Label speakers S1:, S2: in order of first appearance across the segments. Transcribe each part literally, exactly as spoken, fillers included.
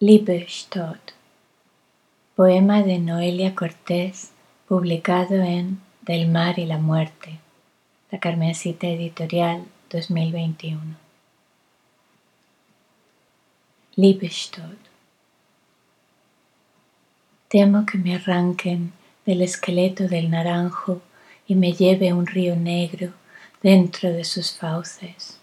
S1: Liebestod, poema de Noelia Cortés, publicado en Del mar y la muerte, La Carmencita Editorial, dos mil veintiuno. Liebestod. Temo que me arranquen del esqueleto del naranjo y me lleve un río negro dentro de sus fauces.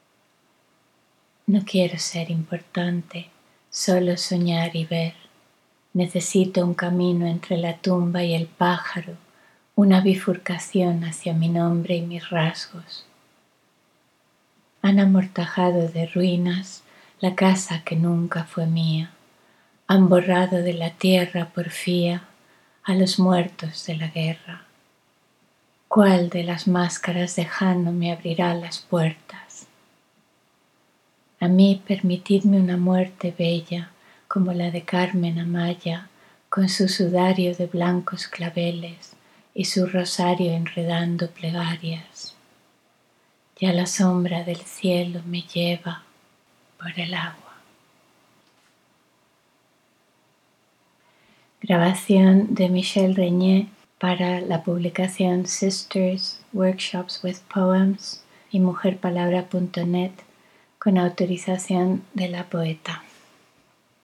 S1: No quiero ser importante, solo soñar y ver. Necesito un camino entre la tumba y el pájaro, una bifurcación hacia mi nombre y mis rasgos. Han amortajado de ruinas la casa que nunca fue mía. Han borrado de la tierra porfía a los muertos de la guerra. ¿Cuál de las máscaras de Jano me abrirá las puertas? A mí permitidme una muerte bella como la de Carmen Amaya, con su sudario de blancos claveles y su rosario enredando plegarias. Ya la sombra del cielo me lleva por el agua. Grabación de Michel Regnier para la publicación Sisters Workshops with Poems y mujer palabra punto net con autorización de la poeta.